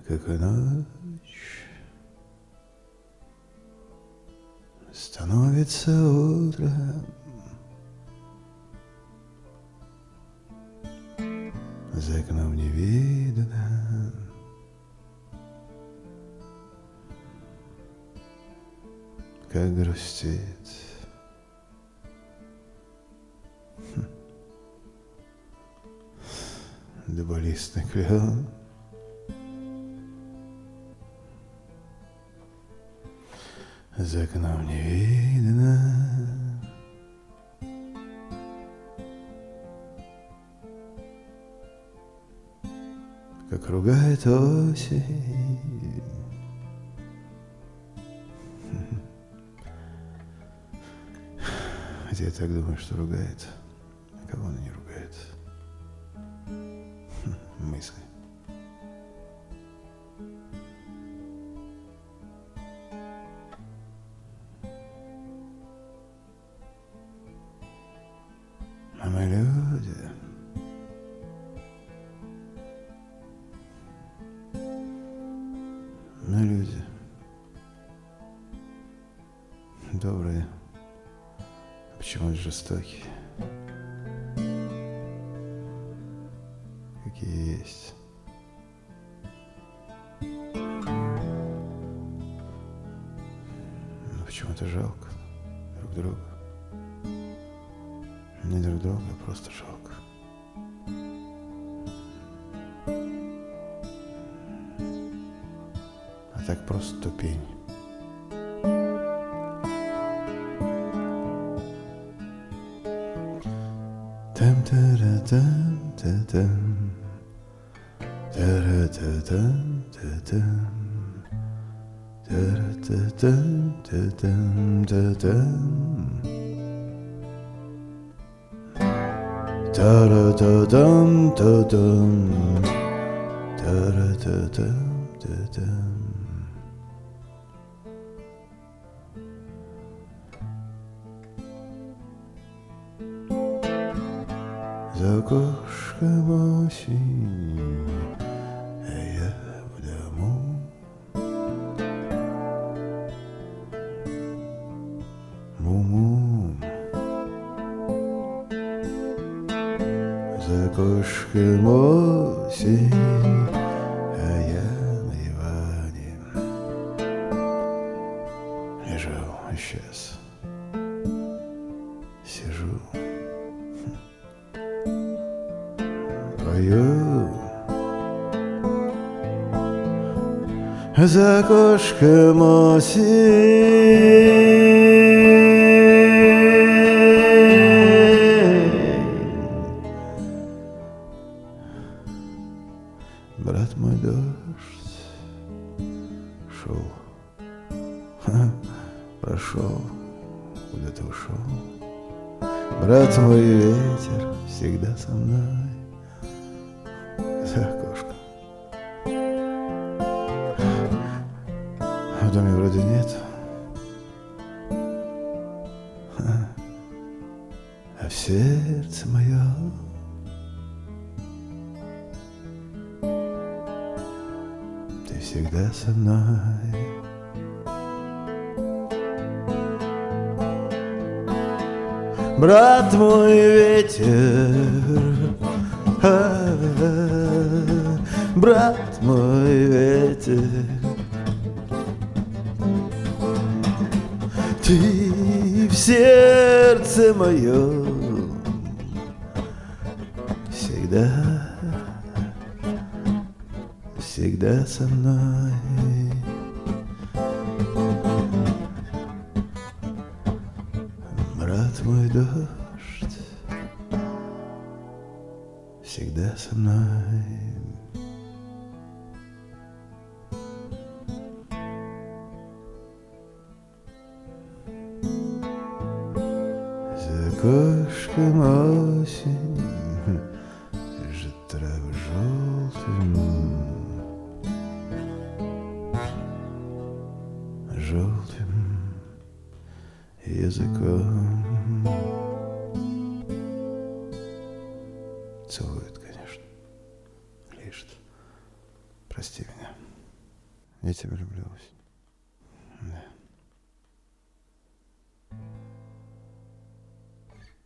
как и ночь, становится утром. За окном не видно как грустит дуболистный клен. За окном не видно как ругает осень. Хотя я так думаю, что ругает. А кого она не ругает? Мысли. А мы люди. Мы люди. Добрые. Почему-то жестокие. Какие есть. Но почему-то жалко друг друга. Не друг друга, а просто жалко. А так просто тупень. Там-та-ра-там-та-там, та-ра-та-там-та-там, та-ра-та-там-та-там-та-там, та-ра-та-там-та-там, та-ра-та-там-та-там. За окошком осень, а я в дому. Му-му. За окошком осень, а я на диване лежу сейчас. Сижу. За окошком осень. Брат мой, дождь шел, прошел, куда-то ушел. Брат мой, ветер всегда со мной. За окошком. В доме вроде нет, а в сердце моем ты всегда со мной. Брат мой, ветер, брат мой, ветер, ты в сердце моем всегда, всегда со мной. Брат мой, дождь всегда со мной. За окошком осень лежит травы желтым, желтым языком. Целует, конечно, лишь. Прости меня. Я тебя люблю, осень.